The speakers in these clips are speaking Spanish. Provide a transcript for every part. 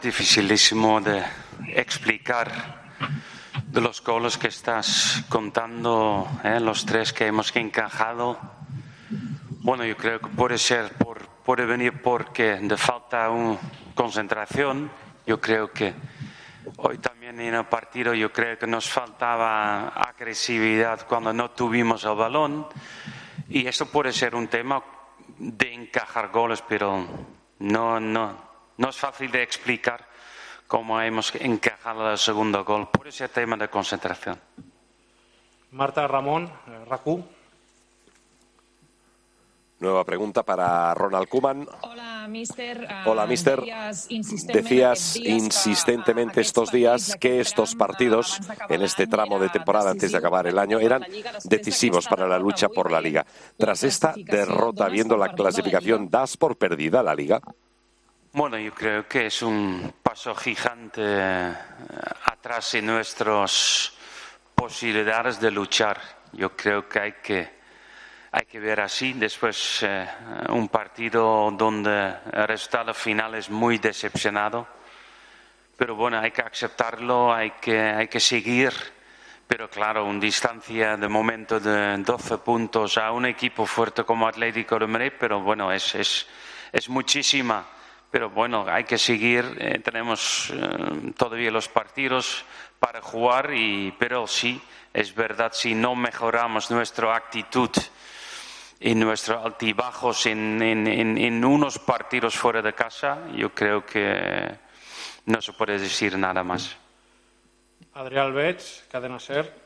Dificilísimo de explicar de los goles que estás contando, los 3 que hemos encajado. Bueno, yo creo que puede venir porque de falta concentración. Yo creo que hoy también en el partido yo creo que nos faltaba agresividad cuando no tuvimos el balón, y esto puede ser un tema de encajar goles, pero no es fácil de explicar cómo hemos encajado el segundo gol. Puede ser tema de concentración. Marta Ramón, RACU. Nueva pregunta para Ronald Koeman. Hola, mister. Decías insistentemente estos días que estos partidos, en este tramo de temporada antes de acabar el año, eran decisivos para la lucha por la Liga. Tras esta derrota, viendo la clasificación, ¿das por perdida la Liga? Bueno, yo creo que es un paso gigante atrás en nuestras posibilidades de luchar. Yo creo que hay que ver así. Después un partido donde el resultado final es muy decepcionado, pero bueno, hay que aceptarlo, hay que seguir. Pero claro, una distancia de momento de 12 puntos a un equipo fuerte como Atlético de Madrid, pero bueno, es muchísima. Pero bueno, hay que seguir. Tenemos todavía los partidos para jugar, pero sí, es verdad, si no mejoramos nuestra actitud y nuestros altibajos en unos partidos fuera de casa, yo creo que no se puede decir nada más. Adrià Albets, Cadena SER.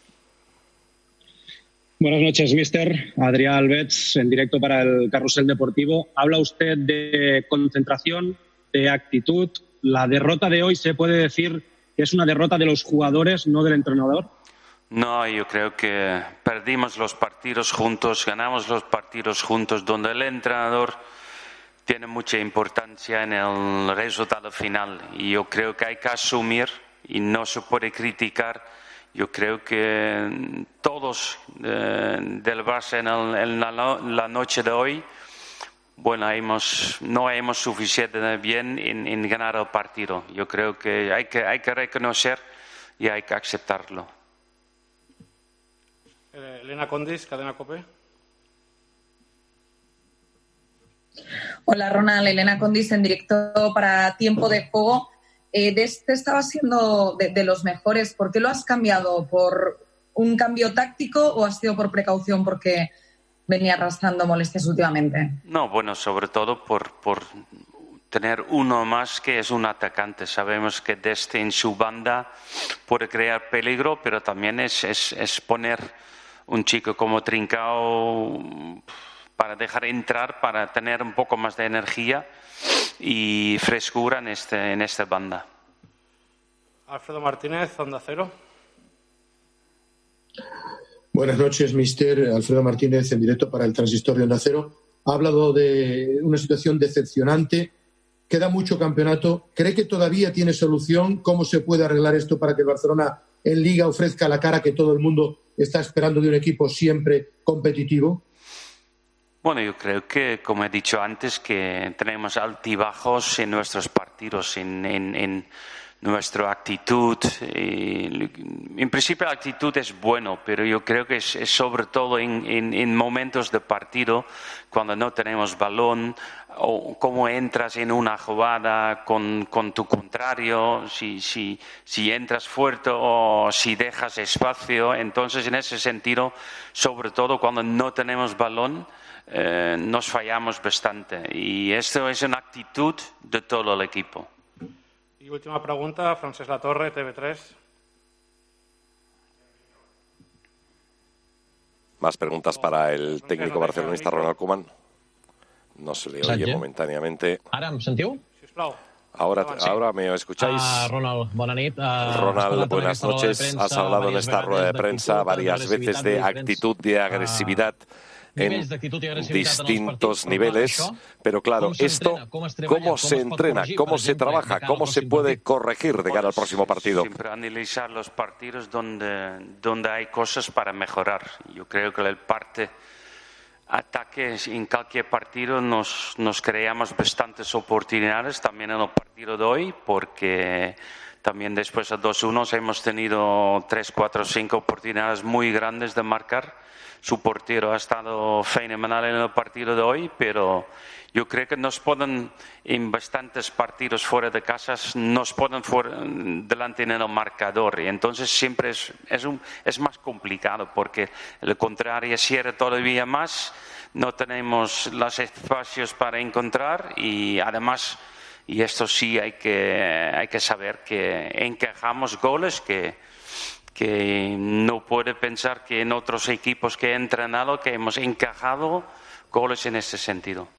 Buenas noches, mister. Adrià Albets, en directo para el Carrusel Deportivo. Habla usted de concentración, de actitud. ¿La derrota de hoy se puede decir que es una derrota de los jugadores, no del entrenador? No, yo creo que perdimos los partidos juntos, ganamos los partidos juntos, donde el entrenador tiene mucha importancia en el resultado final. Y yo creo que hay que asumir y no se puede criticar. Yo creo que todos del Barça en la noche de hoy, bueno, no hemos suficiente bien en ganar el partido. Yo creo que hay que reconocer y hay que aceptarlo. Elena Condis, Cadena COPE. Hola, Ronald. Elena Condis en directo para Tiempo de Juego. Este estaba siendo de los mejores. ¿Por qué lo has cambiado? ¿Por un cambio táctico o ha sido por precaución porque venía arrastrando molestias últimamente? No, bueno, sobre todo por tener uno más que es un atacante. Sabemos que desde en su banda puede crear peligro, pero también es poner un chico como Trincao para dejar entrar, para tener un poco más de energía y frescura en esta banda. Alfredo Martínez, Onda Cero. Buenas noches, mister. Alfredo Martínez, en directo para el Transistor de Onda Cero. Ha hablado de una situación decepcionante. Queda mucho campeonato. ¿Cree que todavía tiene solución? ¿Cómo se puede arreglar esto para que el Barcelona en Liga ofrezca la cara que todo el mundo está esperando de un equipo siempre competitivo? Bueno, yo creo que, como he dicho antes, que tenemos altibajos en nuestros partidos, en nuestra actitud. En principio la actitud es bueno, pero yo creo que es sobre todo en momentos de partido, cuando no tenemos balón, o cómo entras en una jugada con tu contrario, si entras fuerte o si dejas espacio. Entonces, en ese sentido, sobre todo cuando no tenemos balón, nos fallamos bastante. Y esto es una actitud de todo el equipo. Y última pregunta, Francesc Latorre, TV3. Más preguntas para el técnico barcelonista Ronald Koeman. No se le oye momentáneamente. Ara em sentiu? Ahora me escucháis. Ronald, bona nit. Ronald, buenas noches. Has hablado en esta rueda de prensa varias veces de actitud, de agresividad en distintos niveles, pero claro, esto, ¿cómo se entrena? ¿Cómo se trabaja? ¿Cómo se puede corregir de cara al próximo partido? Siempre analizar los partidos donde hay cosas para mejorar. Yo creo que la parte ataques en cualquier partido nos creamos bastantes oportunidades, también en el partido de hoy, porque también después de 2-1 hemos tenido 3, 4, 5 oportunidades muy grandes de marcar. Su portero ha estado fenomenal en el partido de hoy, pero yo creo que nos ponen en bastantes partidos fuera de casa, nos ponen delante en el marcador, y entonces siempre es más complicado porque el contrario cierra todavía más, no tenemos los espacios para encontrar y además, y esto sí hay que saber que encajamos goles que no puede pensar que en otros equipos que he entrenado que hemos encajado goles en ese sentido.